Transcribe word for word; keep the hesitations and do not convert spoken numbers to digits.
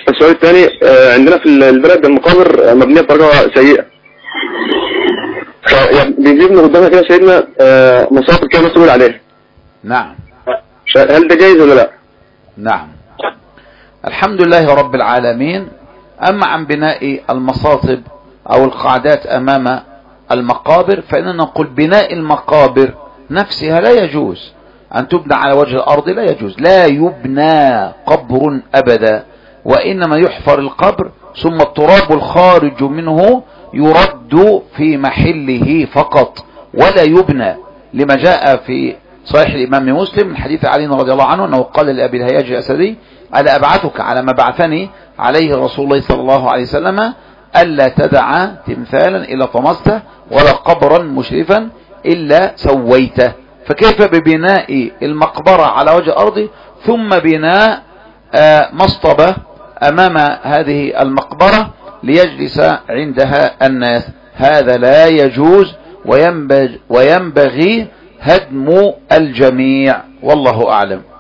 السؤال الثاني، عندنا في البلد المقابر مبنية بطريقة سيئة، بيجيب من قدامها كده سيدنا مصافر كده مسؤول عليها. نعم. هل ده جايز ولا لا؟ نعم. الحمد لله رب العالمين. أما عن بناء المصاطب أو القاعدات أمام المقابر فإننا نقول بناء المقابر نفسها لا يجوز أن تبنى على وجه الأرض، لا يجوز، لا يبنى قبر أبدا، وإنما يحفر القبر ثم التراب الخارج منه يرد في محله فقط ولا يبنى، لما جاء في صحيح الإمام مسلم من حديث علي رضي الله عنه أنه قال لأبي الهياج الأسدي: ألا أبعثك على ما بعثني عليه رسول الله صلى الله عليه وسلم ألا تدع تمثالا إلا طمسته ولا قبرا مشرفا إلا سويته. فكيف ببناء المقبرة على وجه الأرض ثم بناء مصطبة أمام هذه المقبرة ليجلس عندها الناس؟ هذا لا يجوز، وينبغي هدم الجميع، والله أعلم.